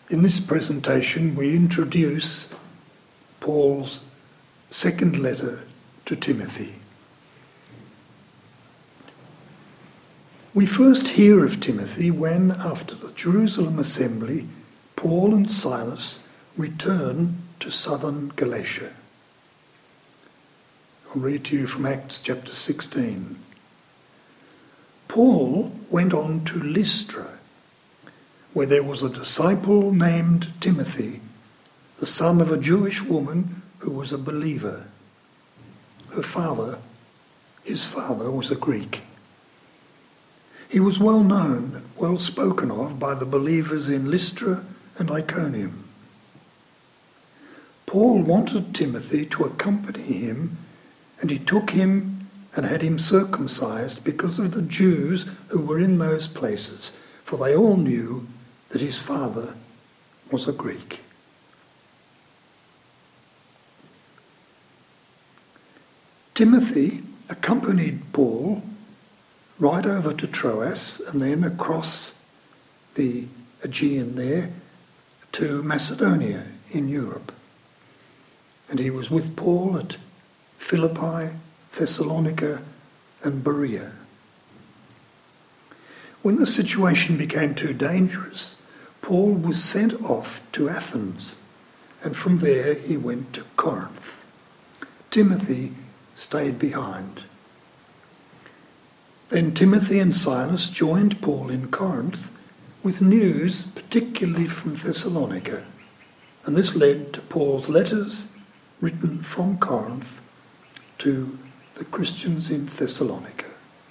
In this presentation, we introduce Paul's second letter to Timothy. We first hear of Timothy when, after the Jerusalem assembly, Paul and Silas return to southern Galatia. I'll read to you from Acts chapter 16. Paul went on to Lystra, where there was a disciple named Timothy, the son of a Jewish woman who was a believer. His father was a Greek. He was well known, well spoken of by the believers in Lystra and Iconium. Paul wanted Timothy to accompany him, and he took him and had him circumcised because of the Jews who were in those places, for they all knew that his father was a Greek. Timothy accompanied Paul right over to Troas and then across the Aegean there to Macedonia in Europe. And he was with Paul at Philippi, Thessalonica, and Berea. When the situation became too dangerous, Paul was sent off to Athens, and from there he went to Corinth. Timothy stayed behind. Then Timothy and Silas joined Paul in Corinth with news particularly from Thessalonica, and this led to Paul's letters written from Corinth to the Christians in Thessalonica.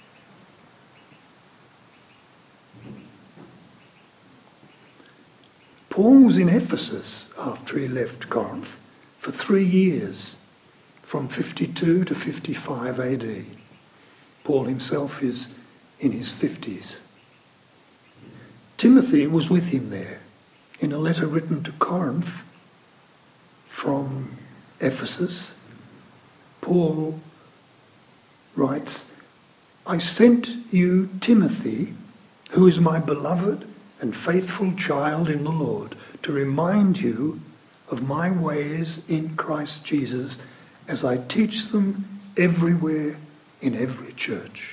Paul was in Ephesus after he left Corinth for 3 years, from 52 to 55 AD. Paul himself is in his 50s. Timothy was with him there. In a letter written to Corinth from Ephesus, Paul writes, "I sent you Timothy, who is my beloved and faithful child in the Lord, to remind you of my ways in Christ Jesus as I teach them everywhere in every church."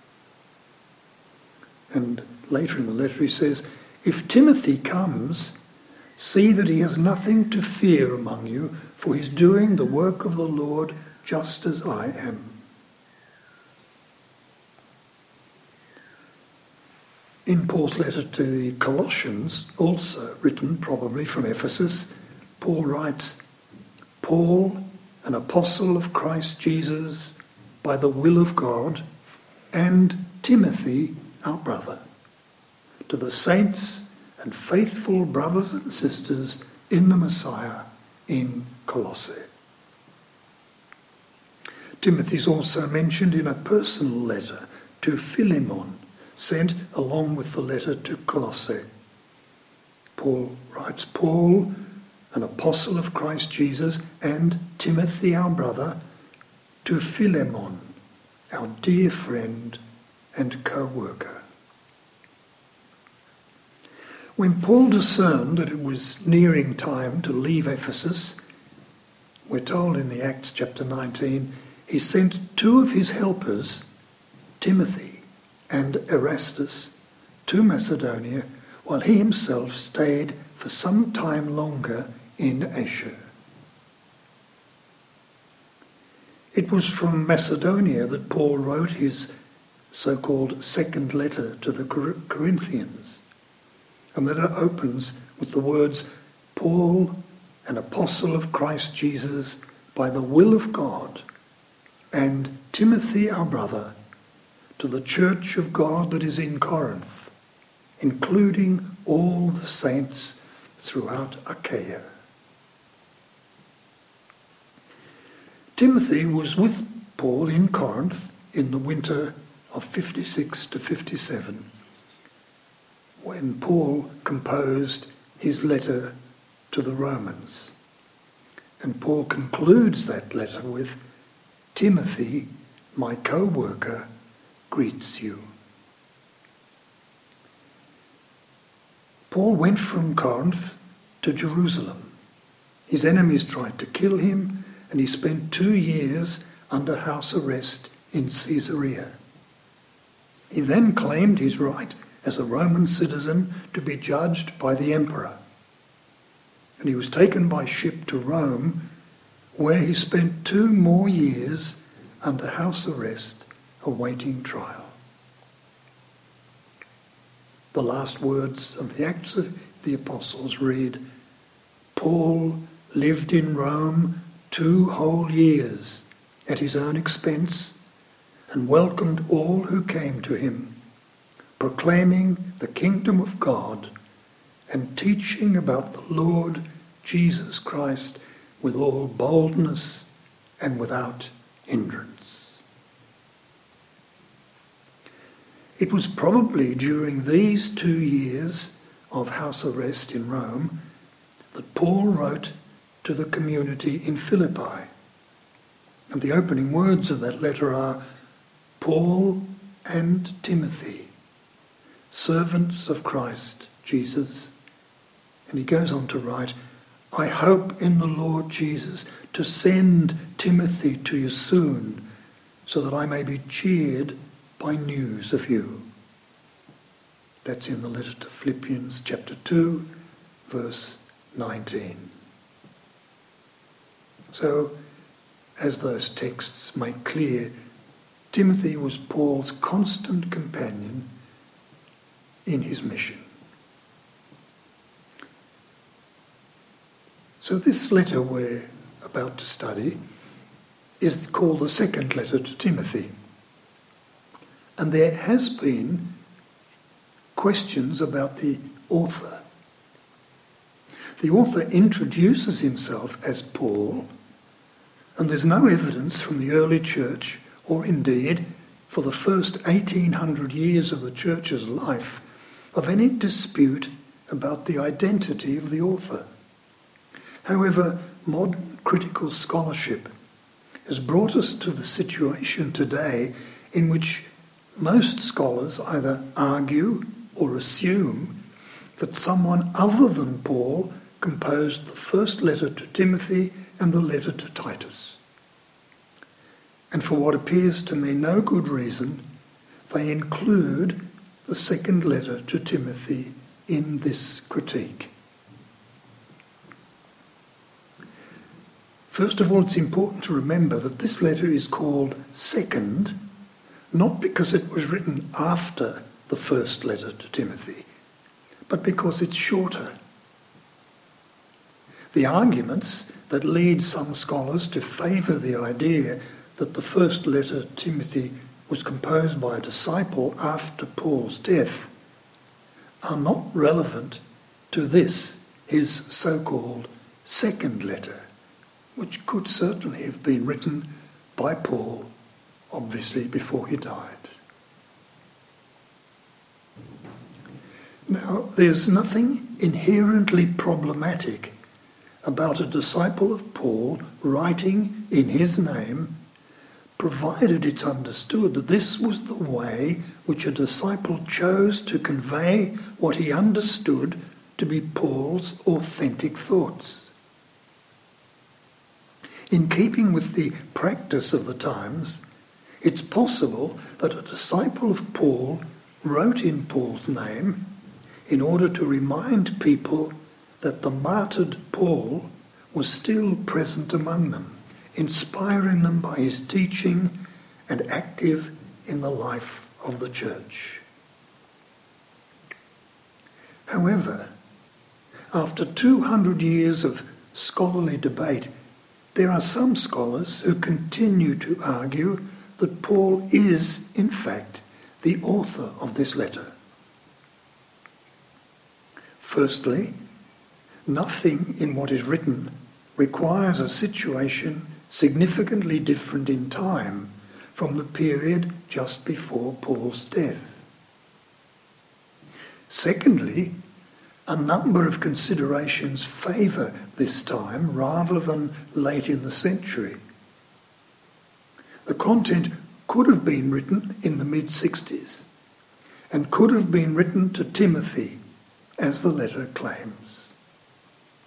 And later in the letter he says, "If Timothy comes, see that he has nothing to fear among you, for he's doing the work of the Lord just as I am." In Paul's letter to the Colossians, also written probably from Ephesus, Paul writes, "Paul, an apostle of Christ Jesus, by the will of God, and Timothy, our brother, to the saints and faithful brothers and sisters in the Messiah in Colossae." Timothy is also mentioned in a personal letter to Philemon, sent along with the letter to Colossae. Paul writes, "Paul, an apostle of Christ Jesus, and Timothy, our brother, to Philemon, our dear friend and co-worker." When Paul discerned that it was nearing time to leave Ephesus, we're told in the Acts chapter 19, he sent 2 of his helpers, Timothy and Erastus, to Macedonia, while he himself stayed for some time longer in Asia. It was from Macedonia that Paul wrote his so-called second letter to the Corinthians, and that it opens with the words, "Paul, an apostle of Christ Jesus, by the will of God, and Timothy, our brother, to the church of God that is in Corinth, including all the saints throughout Achaia." Timothy was with Paul in Corinth in the winter of 56 to 57, when Paul composed his letter to the Romans. And Paul concludes that letter with, "Timothy, my co-worker, greets you." Paul went from Corinth to Jerusalem. His enemies tried to kill him, and he spent 2 years under house arrest in Caesarea. He then claimed his right as a Roman citizen to be judged by the emperor. And he was taken by ship to Rome, where he spent 2 more years under house arrest, awaiting trial. The last words of the Acts of the Apostles read, "Paul lived in Rome 2 whole years at his own expense and welcomed all who came to him, proclaiming the kingdom of God and teaching about the Lord Jesus Christ with all boldness and without hindrance." It was probably during these 2 years of house arrest in Rome that Paul wrote to the community in Philippi. And the opening words of that letter are, "Paul and Timothy, servants of Christ Jesus." And he goes on to write, "I hope in the Lord Jesus to send Timothy to you soon, so that I may be cheered by news of you." That's in the letter to Philippians chapter 2, verse 19. So, as those texts make clear, Timothy was Paul's constant companion in his mission. So this letter we're about to study is called the second letter to Timothy. And there has been questions about the author. The author introduces himself as Paul, and there's no evidence from the early church, or indeed for the first 1800 years of the church's life, of any dispute about the identity of the author. However, modern critical scholarship has brought us to the situation today in which most scholars either argue or assume that someone other than Paul composed the first letter to Timothy and the letter to Titus. And for what appears to me no good reason, they include the second letter to Timothy in this critique. First of all, it's important to remember that this letter is called second, not because it was written after the first letter to Timothy, but because it's shorter. The arguments that lead some scholars to favour the idea that the first letter to Timothy was composed by a disciple after Paul's death are not relevant to this, his so-called second letter, which could certainly have been written by Paul, obviously before he died. Now, there's nothing inherently problematic about a disciple of Paul writing in his name, provided it's understood that this was the way which a disciple chose to convey what he understood to be Paul's authentic thoughts. In keeping with the practice of the times, it's possible that a disciple of Paul wrote in Paul's name in order to remind people that the martyred Paul was still present among them, inspiring them by his teaching and active in the life of the church. However, after 200 years of scholarly debate, there are some scholars who continue to argue that Paul is, in fact, the author of this letter. Firstly, nothing in what is written requires a situation significantly different in time from the period just before Paul's death. Secondly, a number of considerations favour this time rather than late in the century. The content could have been written in the mid-60s and could have been written to Timothy, as the letter claims.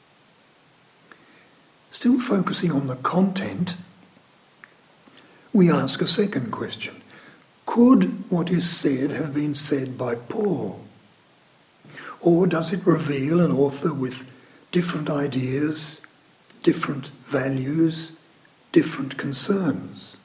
Still focusing on the content, we ask a second question. Could what is said have been said by Paul? Or does it reveal an author with different ideas, different values, different concerns?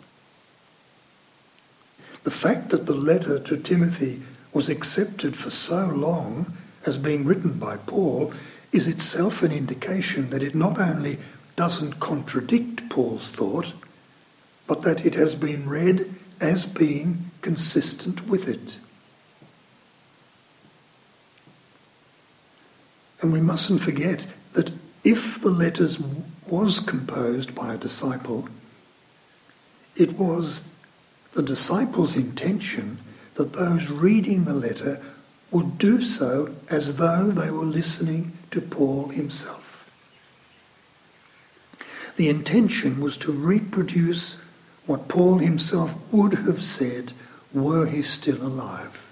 The fact that the letter to Timothy was accepted for so long as being written by Paul is itself an indication that it not only doesn't contradict Paul's thought, but that it has been read as being consistent with it. And we mustn't forget that if the letter was composed by a disciple, it was the disciple's intention that those reading the letter would do so as though they were listening to Paul himself. The intention was to reproduce what Paul himself would have said were he still alive.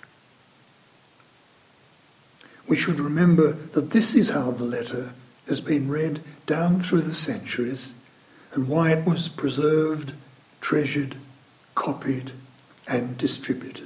We should remember that this is how the letter has been read down through the centuries and why it was preserved, treasured, copied, and distributed.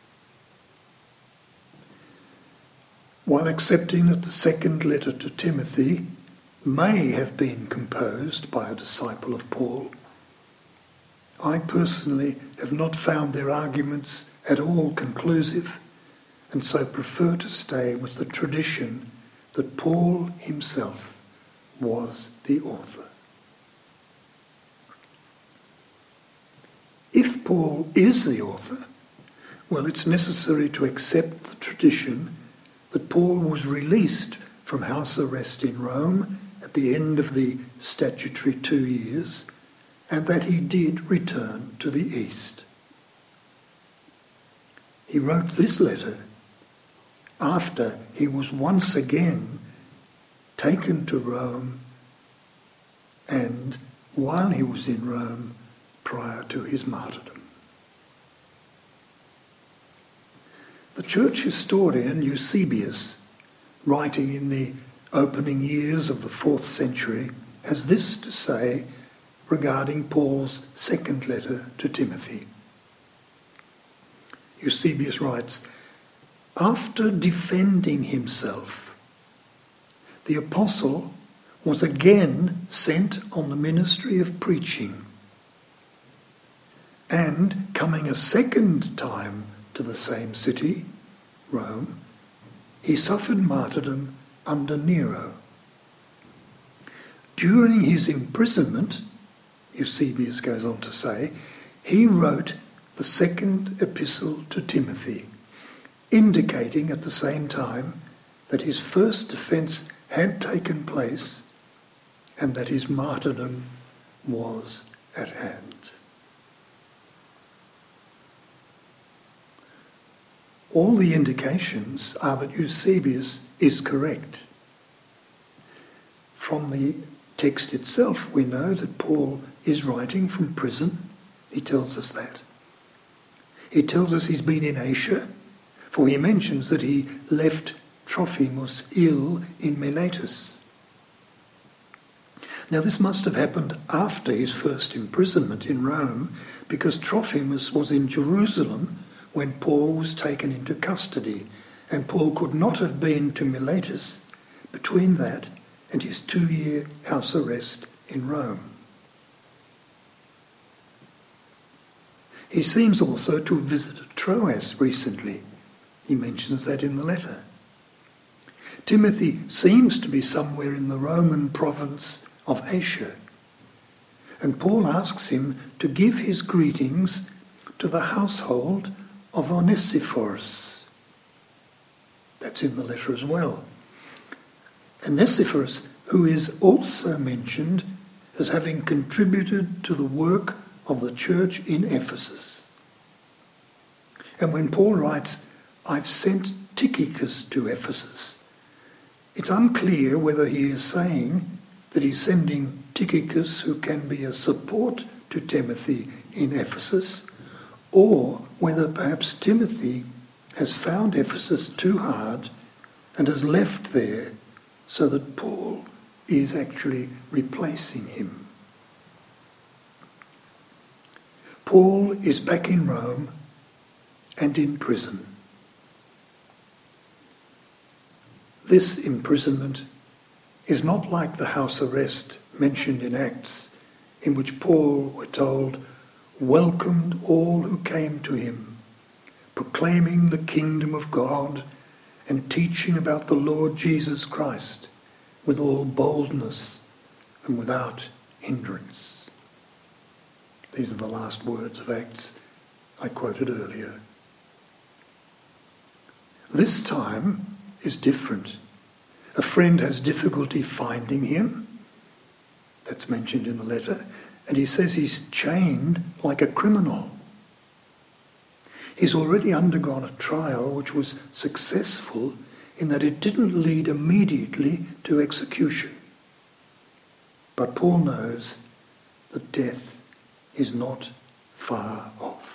While accepting that the second letter to Timothy may have been composed by a disciple of Paul, I personally have not found their arguments at all conclusive, and so prefer to stay with the tradition that Paul himself was the author. If Paul is the author, well, it's necessary to accept the tradition that Paul was released from house arrest in Rome at the end of the statutory 2 years, and that he did return to the East. He wrote this letter after he was once again taken to Rome and while he was in Rome prior to his martyrdom. The church historian Eusebius, writing in the opening years of the 4th century, has this to say regarding Paul's second letter to Timothy. Eusebius writes, "After defending himself, the apostle was again sent on the ministry of preaching, and coming a second time to the same city, Rome, he suffered martyrdom under Nero. During his imprisonment," Eusebius goes on to say, "he wrote the second epistle to Timothy, indicating at the same time that his first defence had taken place and that his martyrdom was at hand." All the indications are that Eusebius is correct. From the text itself, we know that Paul is writing from prison. He tells us that. He tells us he's been in Asia, for he mentions that he left Trophimus ill in Miletus. Now this must have happened after his first imprisonment in Rome, because Trophimus was in Jerusalem when Paul was taken into custody, and Paul could not have been to Miletus between that and his 2-year house arrest in Rome. He seems also to have visited Troas recently. He mentions that in the letter. Timothy seems to be somewhere in the Roman province of Asia, and Paul asks him to give his greetings to the household of Onesiphorus. That's in the letter as well. Onesiphorus, who is also mentioned as having contributed to the work of the church in Ephesus. And when Paul writes, "I've sent Tychicus to Ephesus," it's unclear whether he is saying that he's sending Tychicus, who can be a support to Timothy in Ephesus, or whether perhaps Timothy has found Ephesus too hard and has left there so that Paul is actually replacing him. Paul is back in Rome and in prison. This imprisonment is not like the house arrest mentioned in Acts, in which Paul, we're told, welcomed all who came to him, proclaiming the kingdom of God and teaching about the Lord Jesus Christ with all boldness and without hindrance. These are the last words of Acts I quoted earlier. This time is different. A friend has difficulty finding him. That's mentioned in the letter. And he says he's chained like a criminal. He's already undergone a trial which was successful in that it didn't lead immediately to execution. But Paul knows that death is not far off.